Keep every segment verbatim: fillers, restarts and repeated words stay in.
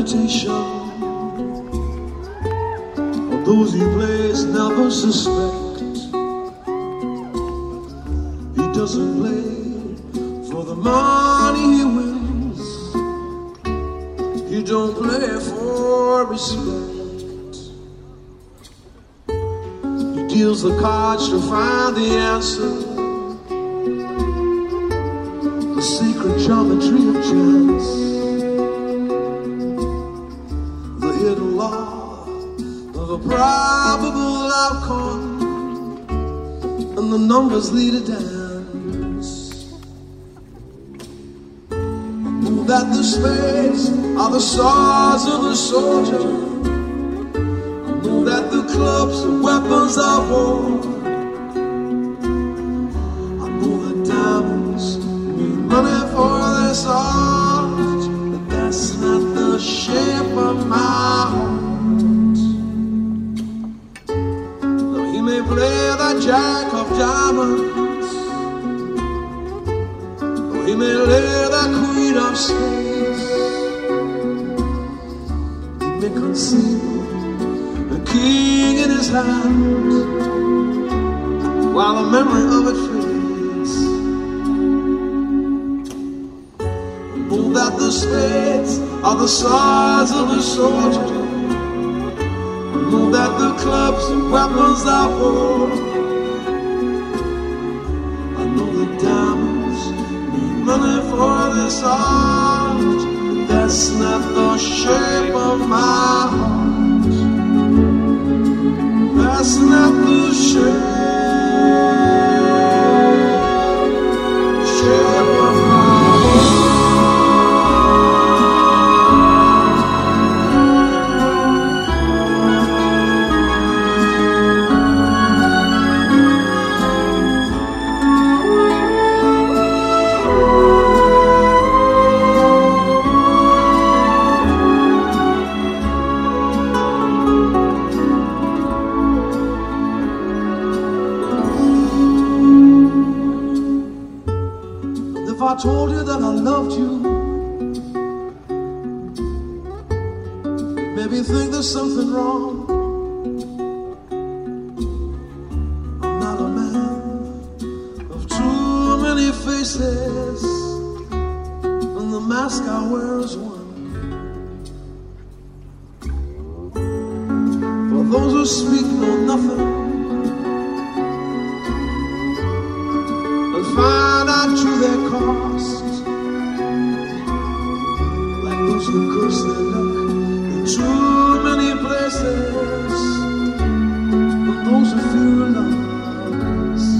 temptation of those he plays never suspect. He doesn't play for the money he wins. He don't play for respect. He deals the cards to find the answer, the secret geometry of chance, the hidden law of a probable outcome, and the numbers lead a dance. I know that the spades are the swords of the soldier. I know that the clubs are weapons of war. I know that diamonds mean money for this art, but that's not the shape of my heart. Though he may play the jack of diamonds, or he may lay the queen of spades, he may conceal the king in his hand while the memory of it fades. Know that the spades are the swords of a soldier. Know that the clubs are weapons of war. I know the diamonds need money for this art, but that's not the shape of my heart. That's not the shape, shape of my heart. If I told you that I loved you, maybe think there's something wrong. I'm not a man of too many faces, and the mask I wear is one. For those who speak know nothing and find out to their cost, like those who curse their luck in too many places, and those who feel lost.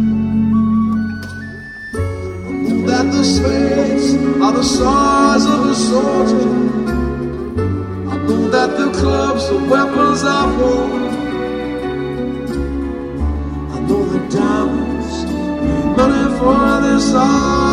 I know that the spades are the swords of a soldier. I know that the clubs are weapons of war. I know the diamonds need money for this art.